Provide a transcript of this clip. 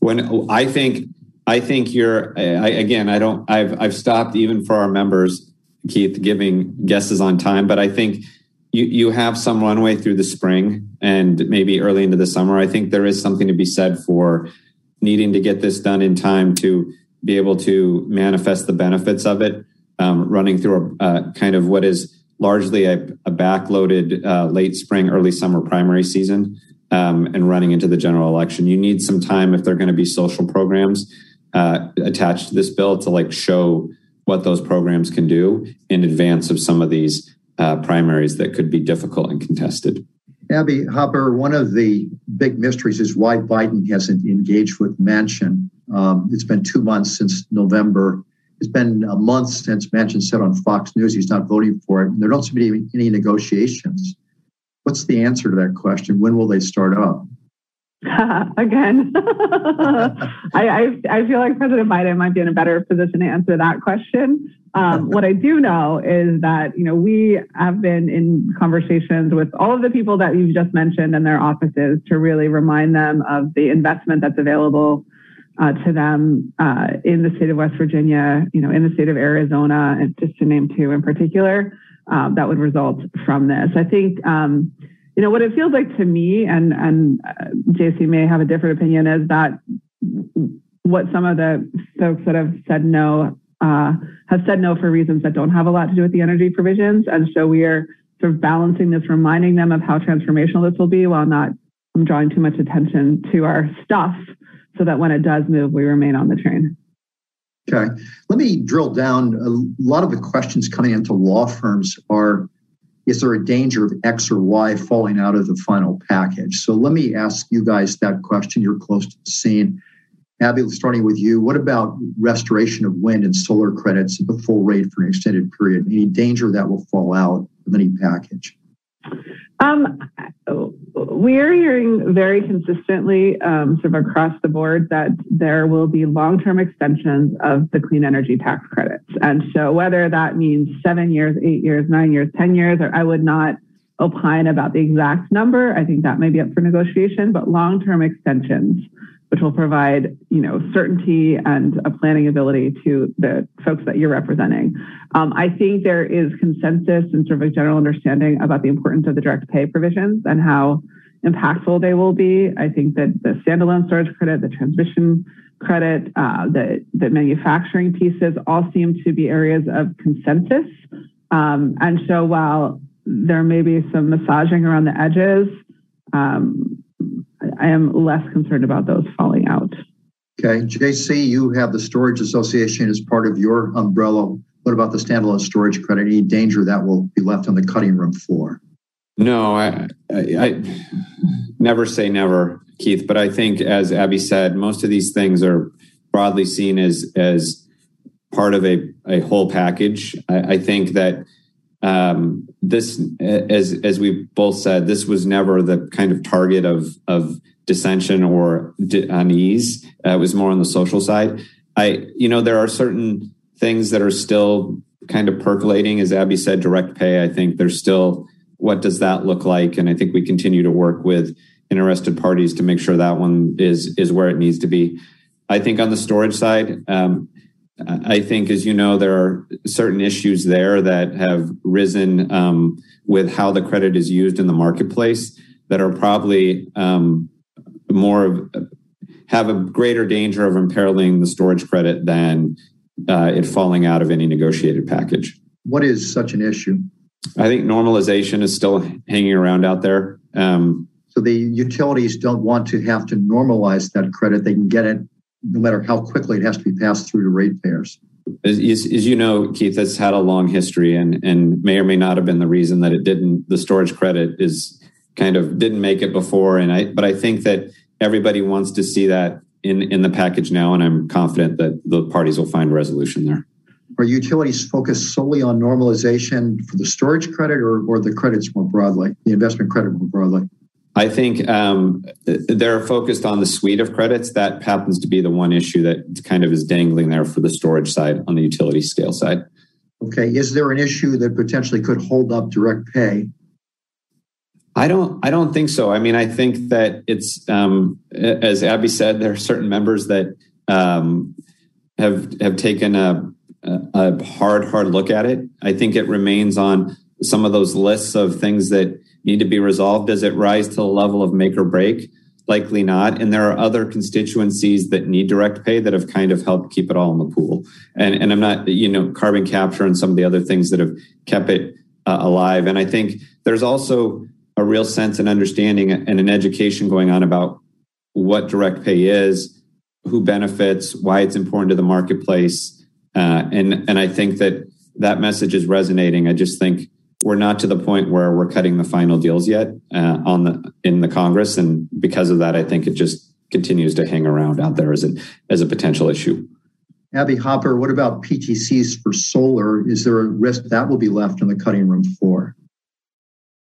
I've stopped even for our members, Keith, giving guesses on time, but I think you have some runway through the spring and maybe early into the summer. I think there is something to be said for needing to get this done in time to be able to manifest the benefits of it, running through a kind of what is largely a backloaded late spring, early summer primary season, and running into the general election. You need some time if there are going to be social programs attached to this bill to show what those programs can do in advance of some of these primaries that could be difficult and contested. Abby Hopper, one of the big mysteries is why Biden hasn't engaged with Manchin. It's been 2 months since November. It's been a month since Manchin said on Fox News he's not voting for it. And there don't seem to be any negotiations. What's the answer to that question? When will they start up? Again, I feel like President Biden might be in a better position to answer that question. What I do know is that, we have been in conversations with all of the people that you've just mentioned and their offices to really remind them of the investment that's available to them in the state of West Virginia, in the state of Arizona, and just to name two in particular, that would result from this. I think, what it feels like to me, and JC may have a different opinion, is that what some of the folks that have said no for reasons that don't have a lot to do with the energy provisions. And so we are sort of balancing this, reminding them of how transformational this will be while not drawing too much attention to our stuff so that when it does move, we remain on the train. Okay. Let me drill down. A lot of the questions coming into law firms are, is there a danger of X or Y falling out of the final package? So let me ask you guys that question. You're close to the scene. Abby, starting with you, what about restoration of wind and solar credits at the full rate for an extended period? Any danger that will fall out of any package? We are hearing very consistently, sort of across the board, that there will be long-term extensions of the clean energy tax credits. And so whether that means 7 years, 8 years, 9 years, 10 years, or I would not opine about the exact number. I think that may be up for negotiation, but long-term extensions, which will provide, certainty and a planning ability to the folks that you're representing. I think there is consensus and sort of a general understanding about the importance of the direct pay provisions and how impactful they will be. I think that the standalone storage credit, the transmission credit, the manufacturing pieces all seem to be areas of consensus. And so while there may be some massaging around the edges, I am less concerned about those falling out. Okay. JC, you have the Storage Association as part of your umbrella. What about the standalone storage credit? Any danger that will be left on the cutting room floor? No, I never say never, Keith, but I think, as Abby said, most of these things are broadly seen as part of a whole package. I think that this, as we both said, this was never the kind of target of dissension or unease. It was more on the social side. There are certain things that are still kind of percolating. As Abby said, direct pay, I think there's still, what does that look like? And I think we continue to work with interested parties to make sure that one is where it needs to be. I think on the storage side, I think, as you know, there are certain issues there that have risen with how the credit is used in the marketplace that are probably have a greater danger of imperiling the storage credit than it falling out of any negotiated package. What is such an issue? I think normalization is still hanging around out there. So the utilities don't want to have to normalize that credit. They can get it no matter how quickly it has to be passed through to ratepayers. As you know, Keith, that's had a long history and may or may not have been the reason that it didn't. The storage credit didn't make it before. But I think that everybody wants to see that in the package now, and I'm confident that the parties will find a resolution there. Are utilities focused solely on normalization for the storage credit or the credits more broadly, the investment credit more broadly? I think they're focused on the suite of credits. That happens to be the one issue that kind of is dangling there for the storage side on the utility scale side. Okay. Is there an issue that potentially could hold up direct pay? I don't think so. I mean, I think that it's as Abby said, there are certain members that have taken a hard look at it. I think it remains on some of those lists of things that need to be resolved. Does it rise to the level of make or break? Likely not. And there are other constituencies that need direct pay that have kind of helped keep it all in the pool. And I'm not, carbon capture and some of the other things that have kept it alive. And I think there's also a real sense and understanding and an education going on about what direct pay is, who benefits, why it's important to the marketplace. And I think that message is resonating. I just think we're not to the point where we're cutting the final deals yet in the Congress. And because of that, I think it just continues to hang around out there as a potential issue. Abby Hopper, what about PTCs for solar? Is there a risk that will be left on the cutting room floor?